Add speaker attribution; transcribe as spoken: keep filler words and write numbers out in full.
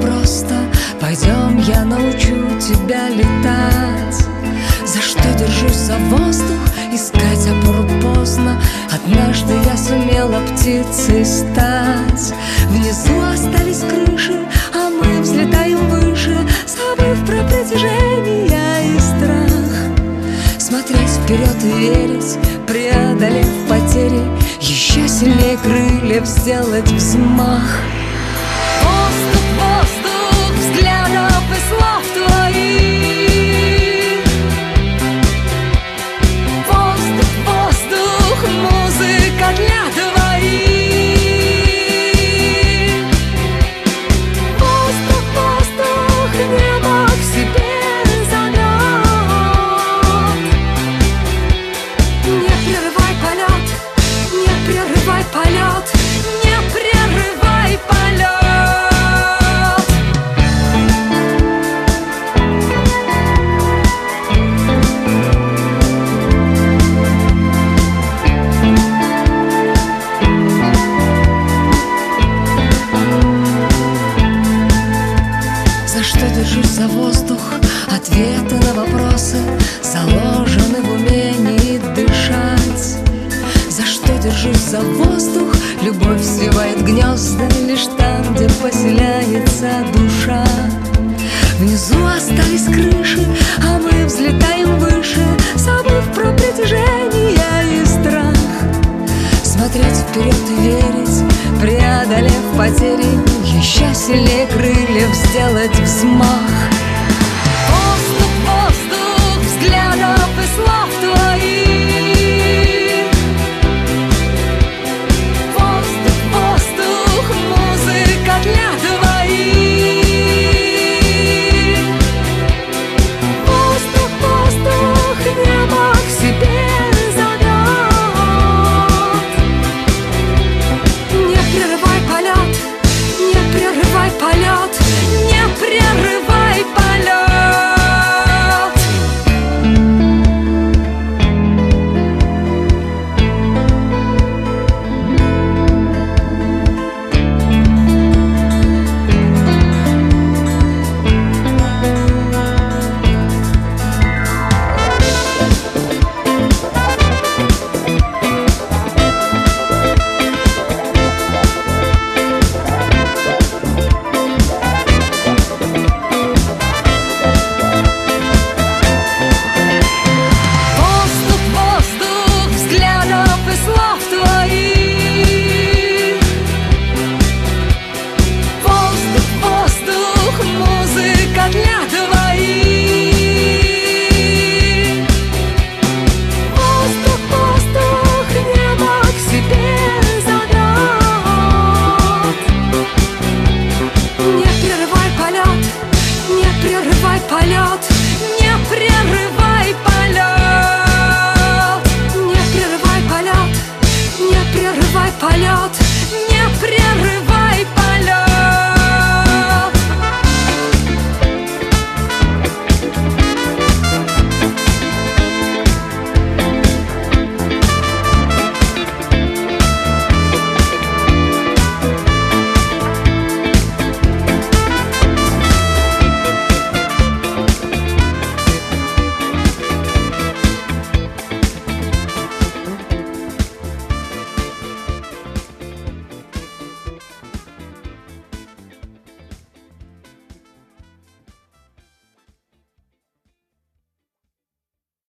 Speaker 1: просто. Пойдем, я научу тебя летать. За что держусь за воздух, искать опору поздно. Однажды я сумела птицей стать. Внизу остались крыши, а мы взлетаем выше, забыв про притяжение и страх. Смотреть вперед и верить, преодолев потери, еще сильнее крыльев сделать взмах. Воздух, воздух, взглядов и слов твоих. Воздух, воздух, музыка для двоих. Воздух, воздух, небо к себе зовет. Не прерывай полет, не прерывай полет, не прерывай полет. За что держусь за воздух? Ответы на вопросы заложены в умении дышать. За что держусь за воздух? Любовь свивает гнезда лишь там, где поселяется душа. Внизу остались крыши, а мы взлетаем выше, забыв про притяжение и страх. Смотреть вперед и верить, преодолев потери, еще сильнее крыльев сделать взмах. Воздух, воздух, взглядов и слов твоих. Воздух, воздух, музыка для двоих. Воздух, воздух, небо к себе зовет. Не прерывай полет, не прерывай полет, не прерывай полет. Воздух, воздух, взглядов и слов твоих. Воздух, воздух, музыка для двоих. Воздух, воздух, небо к себе зовет. Не прерывай полет, не прерывай полет, не прерывай полет. Не прерывай полет, не прерывай полет, не прерывай.